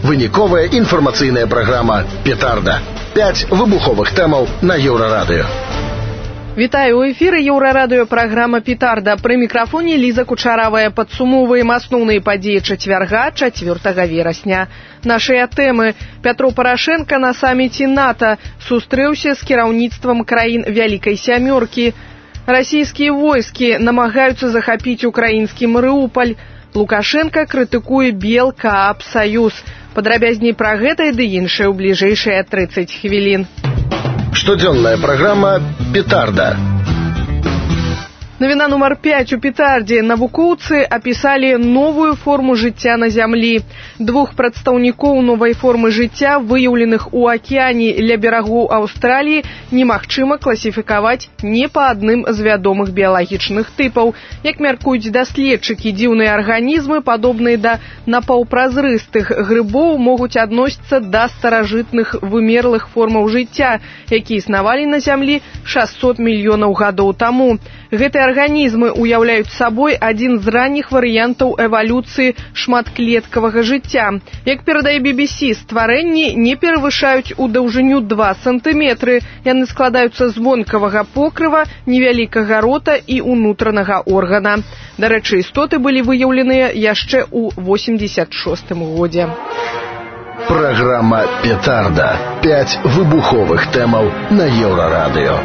Выніковая інфармацыйная праграма «Петарда». 5 выбуховых тэмаў на Еўрарадыё. Вітаю, у эфіры Еўрарадыё праграма «Петарда». Пры мікрафоне Ліза Кучаравая. Падсумоўваем асноўныя падзеі чацвярга, 4 верасня. Нашыя тэмы. Пятро Парашенко на саміце НАТО сустрэўся з кіраўніцтвам краін Вялікай Сямёркі. Расійскія войскі намагаюцца захапіць украінскі Марыуполь. Лукашенко крытыкуе Белкаапсаюз. Падрабязней пра гэта ды іншае ў бліжэйшыя 30 хвілін. Штодзённая праграма «Петарда». Навіна нумар 5 у Петардзе. Навукоўцы апісалі новую форму жыцця на зямлі. 2 прадстаўнікоў новай формы жыцця, выяўленых у акіяне ля берагоў Аўстраліі, немагчыма класіфікаваць не па адным з вядомых біялагічных тыпаў. Як мяркуюць даследчыкі, дзіўныя арганізмы, падобныя да напаўпразрыстых грыбоў, могуць адносіцца да старажытных вымерлых формаў жыцця, якія існавалі на зямлі 600 мільёнаў гадоў таму. Гэтыя арганізмы уяўляюць сабой адзін з ранніх варыянтаў эвалюцыі шматклеткавага жыцця. Як перадае BBC, стварэнні не перавышаюць у даўжыню 2 сантыметры. Яны складаюцца з вонкавага покрыва, невялікага рота і унутранага органа. Дарэчы, істоты былі выяўленыя яшчэ ў 86 годзе. Праграма «Петарда». 5 выбуховых тэмаў на Еўрарадыё.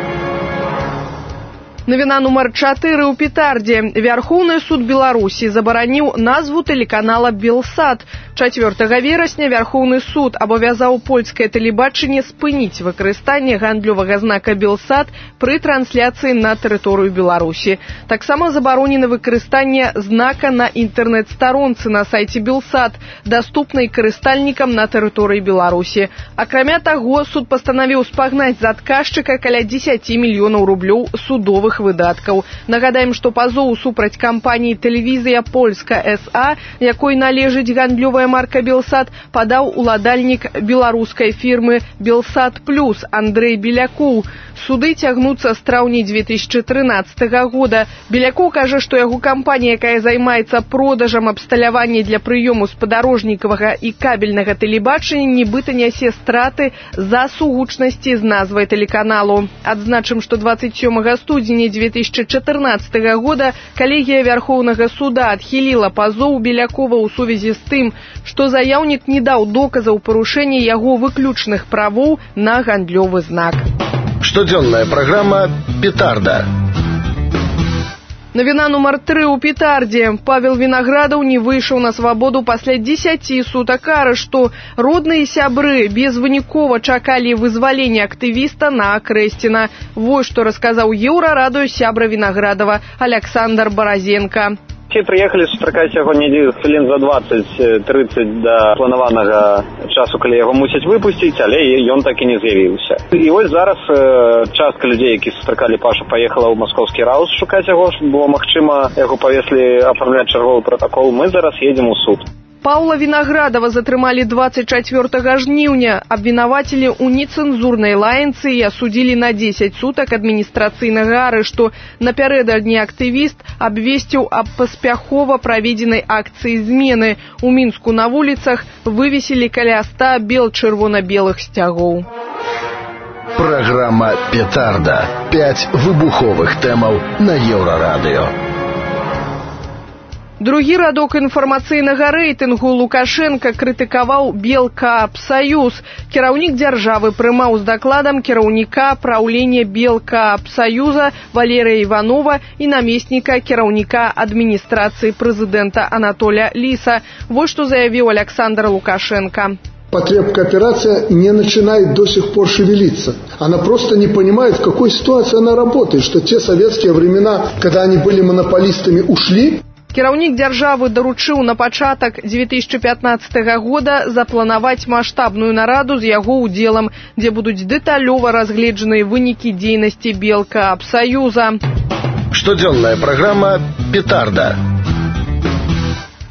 Навіна нумар 4 у Петардзе. Вярхоўны суд Беларусі забараніў назву тэлеканала «Белсат». 4 верасня Вярхоўны суд абавязаў польскае тэлебачанне спыніць выкарыстанне гандлёвага знака «Белсат» пры трансляцыі на тэрыторыю Беларусі. Таксама забаронена выкарыстанне знака на інтэрнэт-старонцы на сайце «Белсат», даступнай карыстальнікам на тэрыторыі Беларусі. Акрамя таго, суд пастанавіў спагнаць з адказчыка каля 10 мільёнаў рублёў судовых выдаткаў. Нагадаем, што пазоў супраць кампаніі «Тэлевізія Польска СА», якой належыць гандлёвая марка «Белсат», падаў уладальнік беларускай фірмы «Белсат Плюс» Андрэй Белякоў. Суды цягнуцца з траўня 2013 года. Белякоў кажа, што яго кампанія, якая займаецца продажам абсталявання для прыёму спадарожнікавага і кабельнага тэлебачання, нібыта нясе страты за сугучнасці з назвай тэлеканалу. Адзначым, што 27 студзеня 2014 года калегія Вярхоўнага суда адхіліла пазоў Белякова ў сувязі з тым, што заяўнік не даў доказаў парушэння яго выключных правоў на гандлёвы знак. Штодзённая праграма «Петарда». Навіна нумар 3 у Петардзе. Павел Вінаградаў не выйшаў на свабоду пасля 10 сутак арышту. Родныя сябры безвынікова чакалі вызвалення актывіста на Акрэсціна. Вось што расказаў Еўрарадыё сябра Вінаградава Аляксандр Баразенка. Все прыехалі сустракаць яго недзе хвілін за 20-30 да планаванага часу, калі яго мусяць выпусціць, але ён так і не з'явіўся. І вось зараз частка людзей, які сустракалі Пашу, паехала ў маскоўскі раус шукаць яго, бо магчыма яго павеслі афармляць чарговы пратакол. Мы зараз едзем у суд. Паўла Вінаградава затрымалі 24 жніўня, абвінавацілі ў нецэнзурнай лаянцы і асудзілі на 10 сутак адміністрацыйнага арышту. Напярэдадні актывіст абвесціў аб паспяхова праведзенай акцыі змены. У Мінску на вуліцах вывесілі каля 100 бел-чырвона-белых сцягоў. Праграма «Петарда». 5 выбуховых тэмаў на Еўрарадыё. Другі радок інфармацыйнага рэйтынгу. Лукашенко крытыкаваў Белкаапсаюз. Кіраўнік дзяржавы прымаў з дакладам кіраўніка праўлення Белкаапсаюза Валерыя Іванова і намесніка кіраўніка адміністрацыі прэзідэнта Анатоля Ліса. Вот што заявіў Александр Лукашенко. Потребкооперация не начинает до сих пор шевелиться. Она просто не понимает, в какой ситуации она работает, что те советские времена, когда они были монополистами, ушли. Кіраўнік дзяржавы даручыў на пачатак 2015 года запланаваць маштабную нараду з яго ўдзелам, дзе будуць дэталёва разгледжаныя вынікі дзейнасці Белкаапсаюза. Штодзённая праграма «Петарда».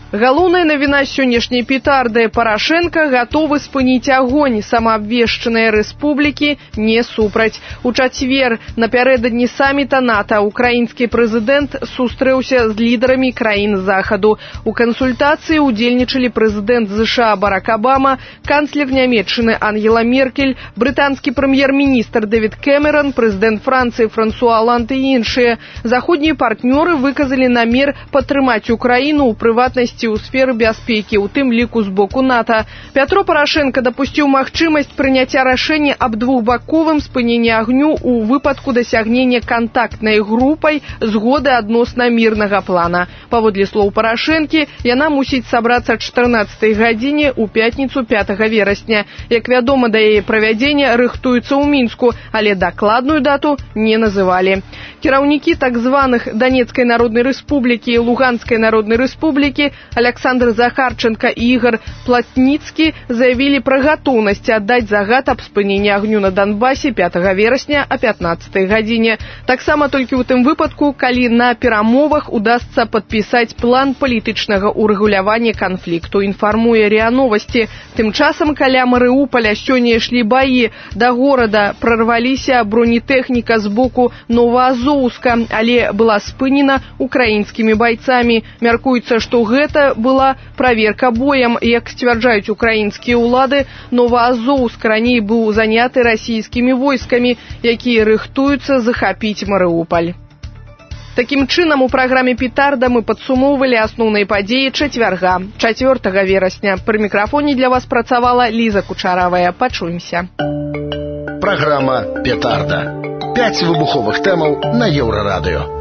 Галоўная навіна сённяшняй петарды. Парашенко гатовы спыніць агонь. Самаабвешчаныя рэспублікі не супраць. У чацвер, напярэдадні саміта НАТО, украінскі прэзідэнт сустрэўся з лідарамі краін Захаду. У кансультацыі удзельнічалі прэзідэнт ЗША Барак Обама, канцлер Нямецчыны Ангела Меркель, брытанскі прэм'ер-міністр Дэвід Кэмерон, прэзідэнт Францыі Франсуа Оланд і іншыя. Заходнія партнёры выказалі намер падтрымаць Украіну ў прыватнасці у сферы бяспекі, у тым ліку з боку НАТО. Пятро Парашенко дапусціў магчымасць прыняцця рашэння аб двухбаковым спыненні агню ў выпадку дасягнення кантактнай групай згоды адносна мірнага плана. Паводле слоў Парашэнкі, яна мусіць сабрацца 14-й гадзіне ў пятніцу 5 верасня. Як вядома, да яе правядзення рыхтуецца ў Мінску, але дакладную дату не называлі. Кіраўнікі так званых Донецкай Народнай Рэспублікі і Луганскай Народнай Рэспублікі Александр Захарченко і Ігор Платніцкі заявілі пра гатоўнасць аддаць загад аб спыненні агню на Донбасе 5 верасня о 15-й гадзіне. Таксама толькі ў тым выпадку, калі на перамовах удасца падпісаць план палітычнага урэгулявання канфлікту, інфармуе РИА Новости. Тым часам каля Марыуполя сёння ішлі баі. Да горада прарваліся бронетэхніка з боку Новаазоўска, але была спынена украінскімі байцамі. Мяркуецца, што гэта была праверка боем. Як сцвярджаюць украінскія ўлады, Новаазоўск раней быў заняты расійскімі войскамі, якія рыхтуюцца захапіць Марыуполь. Такім чынам, у праграме «Петарда» мы падсумоўвалі асноўныя падзеі чацвярга, 4 верасня. Пры мікрафоне для вас працавала Ліза Кучаравая. Пачуемся. Праграма «Петарда». 5 выбуховых тэмаў на Еўрарадыё.